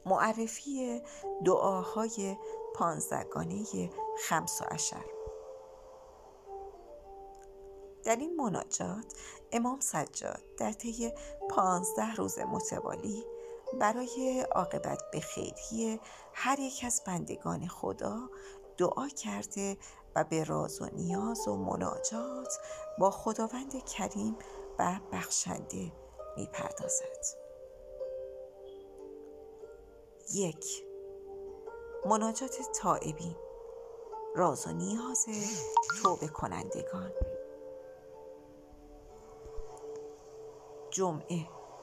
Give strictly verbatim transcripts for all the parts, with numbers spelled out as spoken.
معرفی دعاهای پانزدهگانه خمس و عشر. در این مناجات امام سجاد در طی پانزده روز متوالی برای عاقبت به خیری هر یک از بندگان خدا دعا کرده و به راز و نیاز و مناجات با خداوند کریم و بخشنده می پردازد. یک. مناجات تائبین، راز و نیاز توبه کنندگان. جمعه،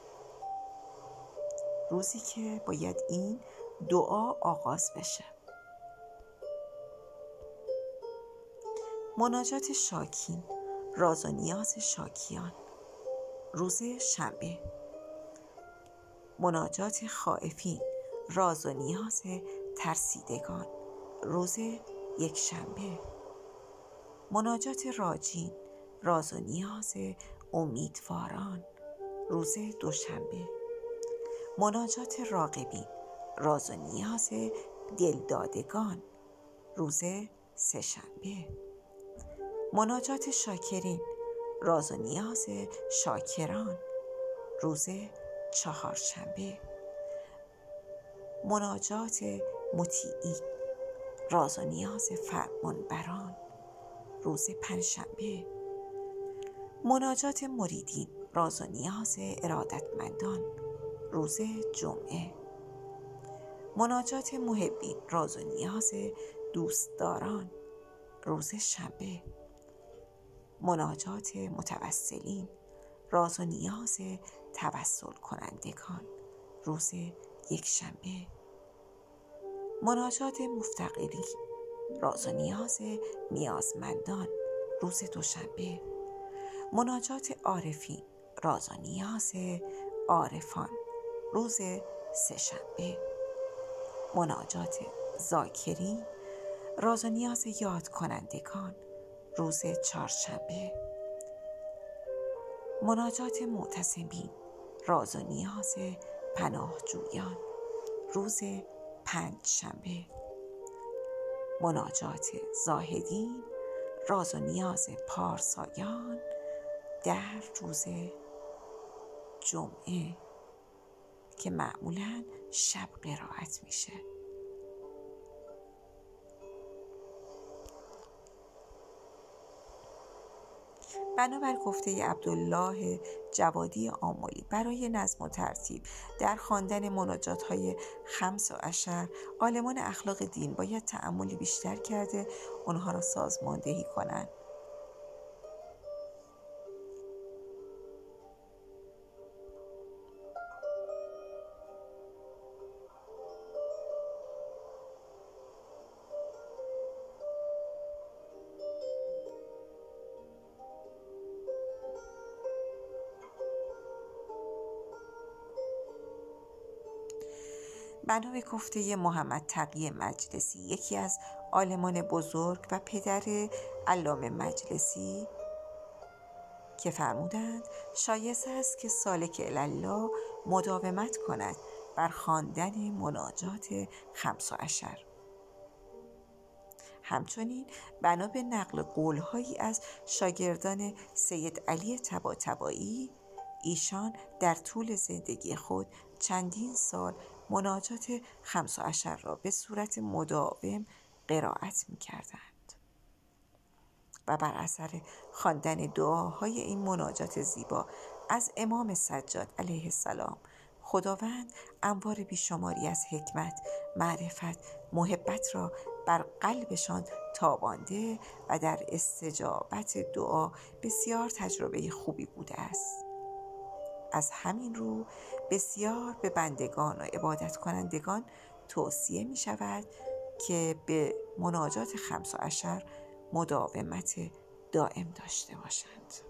روزی که باید این دعا آغاز بشه. مناجات شاکین، راز و نیاز شاکیان، روز شنبه. مناجات خائفین، راز و نیاز ترسیدگان، روز یک شنبه. مناجات راجین، راز و نیاز امیدواران، روز دوشنبه. مناجات راغبین، راز و نیاز دلدادگان، روز سه شنبه. مناجات شاکرین، راز و نیاز شاکران، روز چهارشنبه. مناجات مطیعین، راز و نیاز فرمانبران، روز پنجشنبه. مناجات مریدین، راز و نیاز ارادتمندان، روز جمعه. مناجات محبین، راز و نیاز دوستداران، روز شنبه. مناجات متوسلین، راز و نیاز توسل کنندگان، روز یک شنبه. مناجات مفتقرین، راز و نیاز نیازمندان، روز دوشنبه. مناجات عارفین، راز و نیاز عارفان، روز سه شنبه. مناجات ذاکرین، راز و نیاز یاد کنندگان، روز چهارشنبه. مناجات معتصمین، راز و نیاز پناهجویان، روز پنج شنبه. مناجات زاهدین، راز و نیاز پارسایان، در روز جمعه که معمولاً شب قرائت میشه. بنابر گفته عبدالله جوادی آملی برای نظم و ترتیب در خواندن مناجات‌های خمس و عشر، عالمان اخلاق دین باید تأملی بیشتر کرده اونها را سازماندهی کنند. بنا به گفته محمد تقی مجلسی، یکی از عالمان بزرگ و پدر علامه مجلسی، که فرمودند شایسته است که سالک الله مداومت کند بر خواندن مناجات خمس و عشر. همچنین بنا به نقل قولهایی از شاگردان سید علی طباطبایی، ایشان در طول زندگی خود چندین سال مناجات خمس و عشر را به صورت مداوم قرائت می کردند و بر اثر خواندن دعاهای این مناجات زیبا از امام سجاد علیه السلام، خداوند انوار بیشماری از حکمت، معرفت، محبت را بر قلبشان تابانده و در استجابت دعا بسیار تجربه خوبی بوده است. از همین رو بسیار به بندگان و عبادت کنندگان توصیه می شود که به مناجات خمس و عشر مداومت دائم داشته باشند.